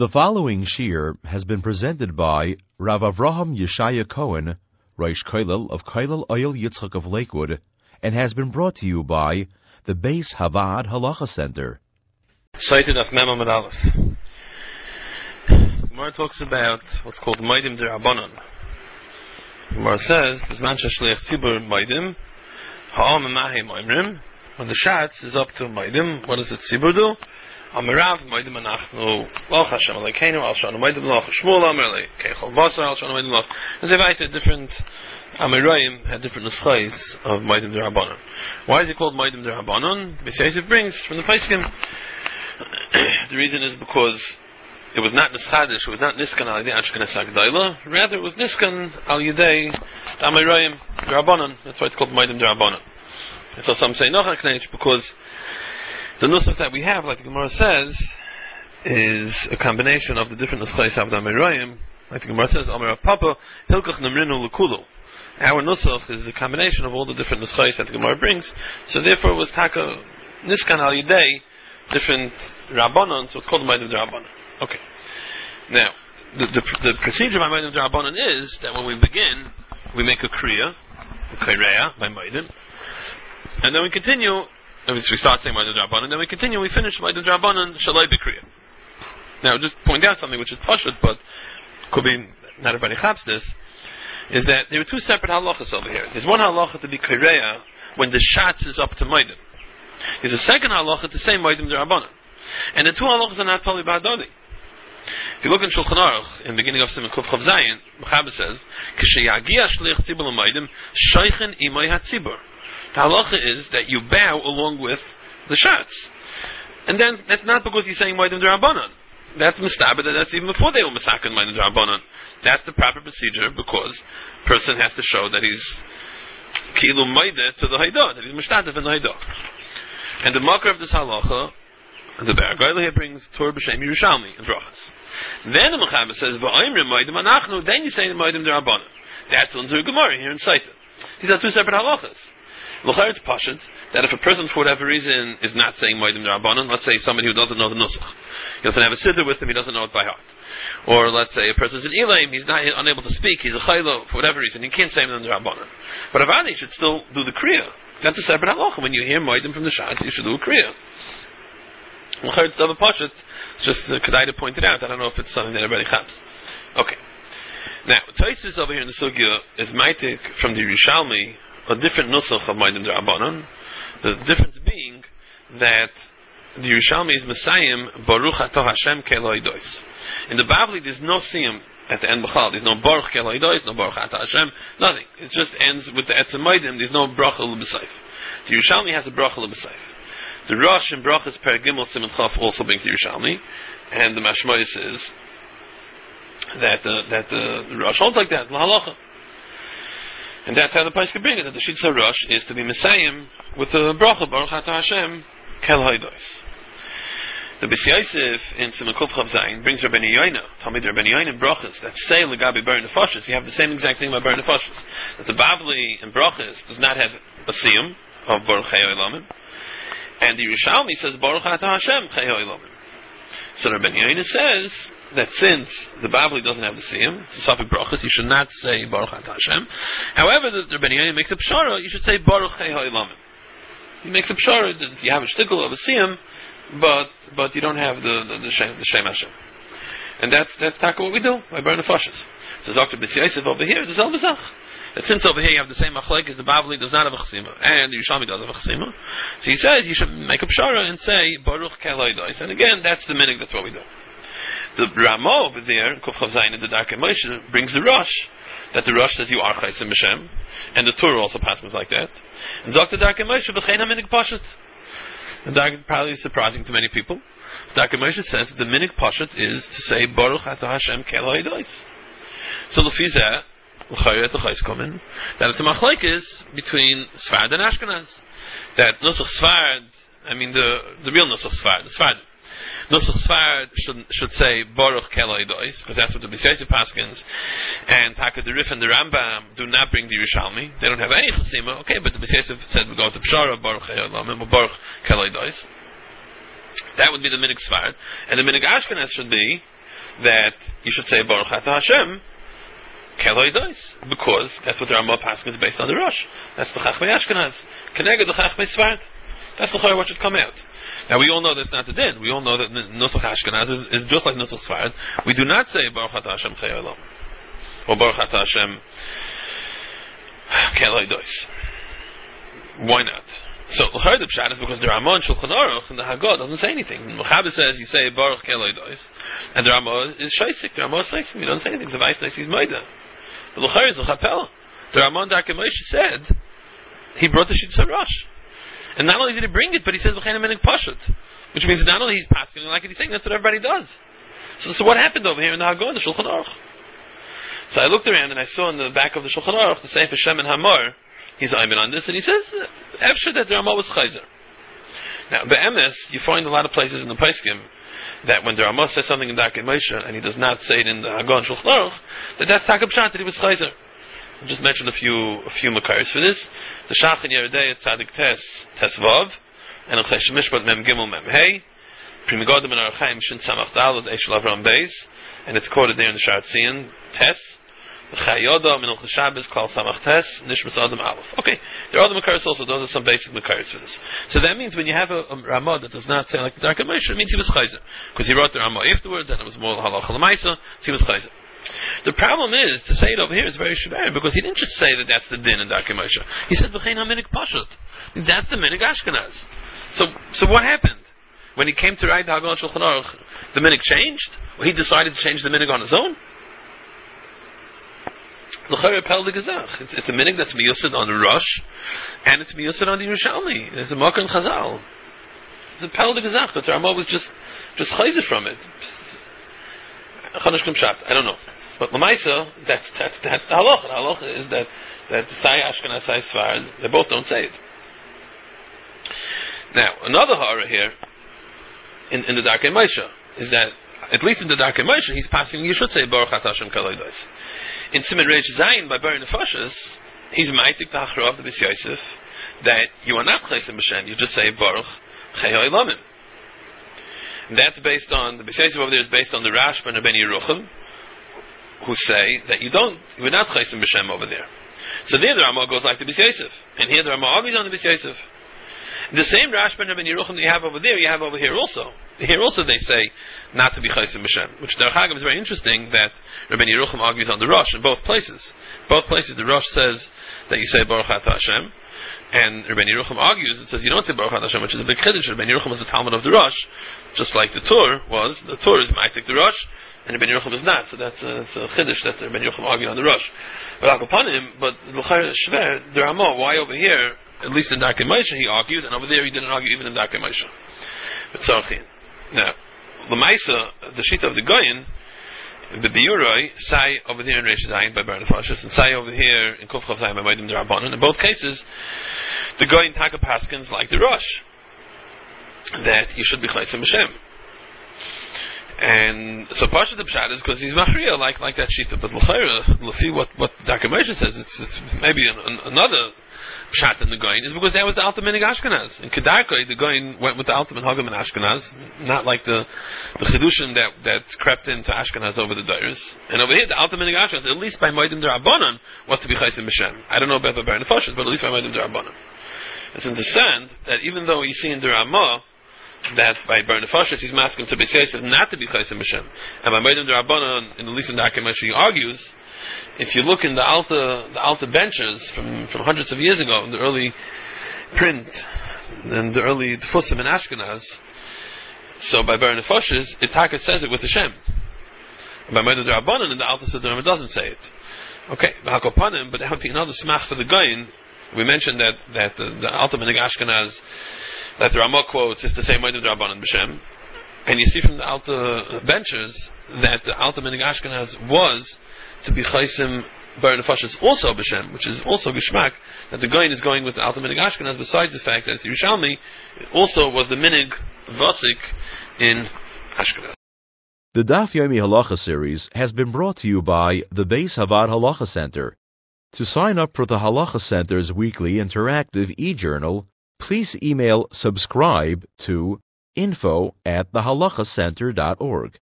The following shir has been presented by Rav Avraham Yeshaya Cohen, Rosh Kollel of Kollel Oil Yitzchak of Lakewood, and has been brought to you by the Beis Havad Halacha Center. Cited of Mem Amud Aleph. Gemara talks about what's called Maidim D'Rabbanan. Gemara says, "B'zman sheshliach tzibur Maidim, ha'am mahi Maimrim." When the shatz is up to Maidim, what does the tzibur do? Amirav Maidim Anachnu Loch Hashem Alekeinu Al Shanu Maidim Loch Shmuel Amir Keichol Basar Al Shanu Maidim Loch. As they write, different Amirayim had different nuschais of Maidim D'Rabbanan. Why is it called Maidim D'Rabbanan? B'seis brings from the Paiskim. The reason is because it was not Nischadish, it was not Niskan Al Yedei Ashkenaz Agdaila, rather it was Niskan Al Yedei Amirayim D'Rabbanan. That's why it's called Maidim D'Rabbanan. And so some say Nochak Knech because the nusach that we have, like the Gemara says, is a combination of the different nuschais of the Amirayim. Like the Gemara says, Amir Papa, Hilkach Namrinu Lekulu. Our nusach is a combination of all the different nuschais that the Gemara brings. So therefore it was Taka Niskan Al Yedei, different Rabbanon, so it's called Maidim D'Rabbanan. Okay. Now, the procedure by Maidim D'Rabbanan is that when we begin, we make a Kriya, by Maidim, and then we continue. We start saying Maidim D'Rabbanan, then we continue, we finish Maidim D'Rabbanan, Shalai B'Kriya. Now, just point out something which is Pashut, but could be not everybody chaps this, is that there are two separate halachas over here. There's one halacha to be Kriya when the shatz is up to Maidim. There's a second halacha to say Maidim D'Rabbanan. And the two halachas are not totally ba'adadi. If you look in Shulchan Aruch, in the beginning of Siman Kuf Chav Zayin, Mechaber says, K'sheyagia shliach tzibur l'Maidim, shaychen imay hatzibur. The halacha is that you bow along with the shatz. And then, that's not because he's saying Maidim D'Rabbanan. That's mistabed, that's even before they were masakin Maidim D'Rabbanan. That's the proper procedure because the person has to show that he's kilu maideh to the haidah, that he's mishtadef in the haidah. And the marker of this halacha, the Beragayla here brings Torah B'Shem Yerushalmi in Brachas. Then the Mechaber says, V'ayimrim Maidim Anachnu, then you say Maidim D'Rabbanan. That's on Zur Gemara here in Saitim. These are two separate halachas. L'chayr it's pashut that if a person for whatever reason is not saying Maidim D'Rabbanan, let's say somebody who doesn't know the nusach, he doesn't have a siddur with him, he doesn't know it by heart, or let's say a person's in Elaim, he's not unable to speak, he's a chaylo for whatever reason, he can't say Maidim D'Rabbanan. But Avadi should still do the kriya. That's a separate halacha. When you hear Maidim from the shatz, you should do a kriya. L'chayr it's double pashut. It's just Kedaita pointed out. I don't know if it's something that everybody chaps. Okay. Now, Tosfos over here in the sugya is maitik from the Yerushalmi, a different nusach of Maidim D'Rabbanan. The difference being that the Yerushalmi is Messiah Baruch Atah Hashem Keloidos. In the Bavli, there's no siyum at the end B'chal. There's no Baruch Keloidos, no Baruch Atah Hashem, nothing. It just ends with the Etzem Maidim. There's no Bracha L'B'Seif. The Yerushalmi has a Bracha L'B'Seif. The Rosh in Brachas Per Gimel Siman Chaf also brings the Yerushalmi, and the Mashmois is that the Rosh holds like that, L'Halacha. And that's how the place can bring it, that the Shitza Rosh is to be Messiah with the Bracha, Baruch Atah Hashem, Kel Haidos. The Beis Yosef in Siman Kuf Chav Zayin brings Rabbeinu Yoina, Talmid Rabbeinu Yoina in Brachas, that say L'gabi Ber Nefashos, you have the same exact thing about Ber Nefashos, that the Bavli in Brachas does not have a siyum of Baruch Chei Olamim, and the Yerushalmi says Baruch Atah Hashem Chei Olamim. So Rabbeinu Yoina says that since the Bavli doesn't have the siyum, it's a Safek Brachas, you should not say Baruch Atah Hashem. However, the Rabbeinu Yoina makes a pshara, you should say Baruch Chei Olamim. He makes a pshara that you have a shtickle of a siyum, but you don't have the Shem Hashem. And that's taka what we do by Ber Nefashos. So Dr. Beis Yosef over here, the Zel Bezach. That since over here you have the same machlek as the Bavli does not have a chesima, and the Yerushalmi does have a chesima, so he says you should make a pshara and say Baruch Keloidos. And again, that's the minig, that's what we do. The Rama over there, Kuf Chav Zayin in the Darkei Moshe, brings the Rosh, that the Rosh says you are Chaysim Hashem, and the Torah also passes like that. And Dr. Darkei Moshe, B'chein HaMinig Pashut. And that probably is surprising to many people. Darkei Moshe says that the Minig Pashut is to say Baruch Atah Hashem Keloidos. So Lefizeh, that it's a machlekes between Sfard and Ashkenaz. That Nusach Sfard, I mean the real Nusach Sfard, the Sfard. Nusach Sfard should say Baruch Keloidos, because that's what the Beis Yosef paskins. And Taka the Rif and the Rambam do not bring the Yerushalmi. They don't have any chesima. Okay, but the Beis Yosef said we go to Pshara Baruch Keloidos or Baruch Keloidos. That would be the Minig Sfard, and the Minig Ashkenaz should be that you should say Baruch Atah Hashem Keloi Dois, because that's what the Ramah Paskin is based on the Rosh. That's the Chachmei Ashkenaz. Keneged the Chachmei Sfard. That's the Chayr what should come out. Now we all know that's not the din. We all know that Nusach Ashkenaz is just like Nusach Sfard. We do not say Baruch Atah Hashem Chei Olam or Baruch Atah Hashem Keloi Dois. Why not? So the Pshat is because the Ramah and Shulchan Aruch and the Haggadah doesn't say anything. Mechaber says you say Baruch Keloi Dois, and the Ramah is Shaisik. The Ramah is Shaisik. You don't say anything. The Vais he's Maida. The L'chayr is L'chapela. The Ramah Darkei Moshe said he brought the Shittas Rosh, and not only did he bring it, but he said V'chein Minig Pashut, which means not only he's pasking like it, he's saying that's what everybody does. So what happened over here in the Haggadah, the Shulchan Aruch? So I looked around and I saw in the back of the Shulchan Aruch the Sefer Shem and Hamor. He's aiming on this, and he says, "After that, the Ramah was chayzer." Now, be'emes, you find a lot of places in the Paiskim that when the Ramah says something in Darkei Moshe and he does not say it in the Haggadah and Shulchan Aruch, that's Takab Pshat that he was chayzer. I'll just mention a few makayos for this. The Shach in Yeridei Tzadik Tes Vav, and in Chesh Mishpat Mem Gimel Mem Hey, Pri Megadim and Archaim Shin Samach Dalad Eshel Avram Beis, and it's quoted there in the Shar Tzion Tes. Chayoda Minul Shabbos Klal Samach Tes Nishmas Adam Aleph. Okay, there are other makaros also. Those are some basic makaros for this. So that means when you have a Ramah that does not say like the Darkei Moshe, it means he was chayzer because he wrote the Ramah afterwards, and it was more halacha l'maisa. So he was chayzer. The problem is to say it over here is very shver because he didn't just say that that's the din in Darkei Moshe. He said v'chein haminig pashut. That's the minig Ashkenaz. So what happened when he came to write the Haggadah Shulchan Aruch? The minig changed, or he decided to change the minig on his own. It's a minig that's miyusad on the Rosh, and it's miyusad on the Yerushalmi. It's a Makar and Chazal. It's a Pel de Gezach, but the Ramah was just chayzer from it. Chanosh Pshat, I don't know. But Lamaisa, that's the halacha. The halacha is that Sai Ashkenaz, Sai Sfard, they both don't say it. Now, another horror here in the Darkei Moshe is that, at least in the Darkei Moshe, he's passing, you should say Baruch Atah Hashem Keloi Dois. In Siman Reish Zayin by Bar Nefashos, he's maitik the Hachra of the Bis Yosef that you are not Chaysim B'Shem, you just say Baruch Chei Ha'olamim. And that's based on, the Bis Yosef over there is based on the Rashba and Rabbeinu Yerucham, who say that you're not Chaysim B'Shem over there. So there the Ramah goes like the Bis Yosef, and here the Ramah argues on the Bis Yosef. The same Rashba and Rabbeinu Yerucham that you have over there, you have over here also. Here also they say not to be Chaysim B'Shem, which Derech Hagav is very interesting that Rabbeinu Yerucham argues on the Rosh in both places. Both places the Rosh says that you say Baruch Atah Hashem, and Rabbeinu Yerucham argues, it says you don't say Baruch Atah Hashem, which is a big chiddush. Rabbeinu Yerucham was a Talmud of the Rosh, just like the Tur was. The Tur is Ma'atik the Rosh, and Rabbeinu Yerucham is not. So that's a chiddush that Rabbeinu Yerucham argued on the Rosh. But L'chayr Shver, the Ramah, why over here, at least in Darkei Moshe, he argued, and over there he didn't argue even in Darkei Moshe. Now, L'maisa, the Shita of the Goyin, the Biuroi, Sai over here in Reish Zayin by Bar Nefashos, and Sai over here in Kuf Chav Zayin by Maidim D'Rabbanan. In both cases, the Goyin Taka Paskins like the Rosh, that you should be Chaysim B'Shem. And so Pasha the Pshat is because he's Machriya like that Shita, but L'chayra, L'fi what Darkei Moshe says, it's maybe another Pshat in the Goyin is because that was the Alta Minig Ashkenaz. In Kedarkei, the Goyin went with the Alta Min Hagam and Ashkenaz, not like the Chidushim that crept into Ashkenaz over the Dairis. And over here, the Alta Minig Ashkenaz, at least by Moedim D'Rabbanan, was to be Chaysim B'Shem. I don't know about the Bar Nefashos, but at least by Moedim D'Rabbanan. It's understand that even though you see in the Ramah that by Bar Nefashos he's masking to Beis Yosef not to be Chaysim B'Shem, and by Moedim D'Rabbanan, in the least in the Darkei Moshe, he argues. If you look in the Alta benches from hundreds of years ago, in the early print, and the early Tfusim in Ashkenaz, so by Bar Nefashos, Itaka says it with the Shem. By Moedim D'Rabbanan, in the Alta Siddurim, it doesn't say it. Okay, but that would be another smach for the Goyin. We mentioned that the Alta Minig Ashkenaz, that the Ramah quotes, is to say Moedim D'Rabbanan B'Shem. And you see from the Alta benches that the Alta Minig Ashkenaz was to be Chaysim Bar Nefashos also B'Shem, which is also Geshmak, that the Goyin is going with the Alta Minig Ashkenaz, besides the fact that it's Yerushalmi, it also was the Minig Vasik in Ashkenaz. The Daf Yomi Halacha series has been brought to you by the Beis Havad Halacha Center. To sign up for the Halacha Center's weekly interactive e-journal, please email subscribe to info@thehalachacenter.org.